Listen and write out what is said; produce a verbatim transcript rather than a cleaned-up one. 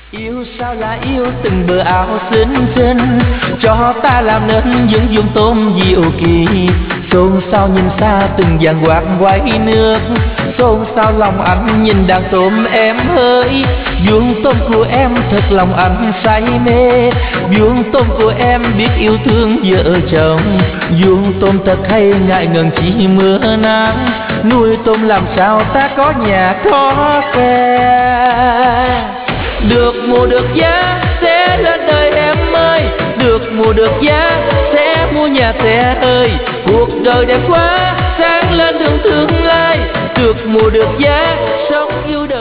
Yêu sao là yêu từng bờ áo xinh xinh, cho ta làm nên những dung tôm diệu kỳ. Xôn xao nhìn xa từng dàn quạt quay nước, xôn xao lòng anh nhìn đàn tôm em hỡi. Vuông tôm của em thật lòng anh say mê, vuông tôm của em biết yêu thương vợ chồng. Vuông tôm thật hay ngại ngần chỉ mưa nắng, nuôi tôm làm sao ta có nhà có xe. Được mùa được giá sẽ lên đời em ơi, được mùa được giá sẽ mua nhà xe ơi. Cuộc đời đẹp quá sáng lên đường tương lai, được mùa được giá sống yêu đời.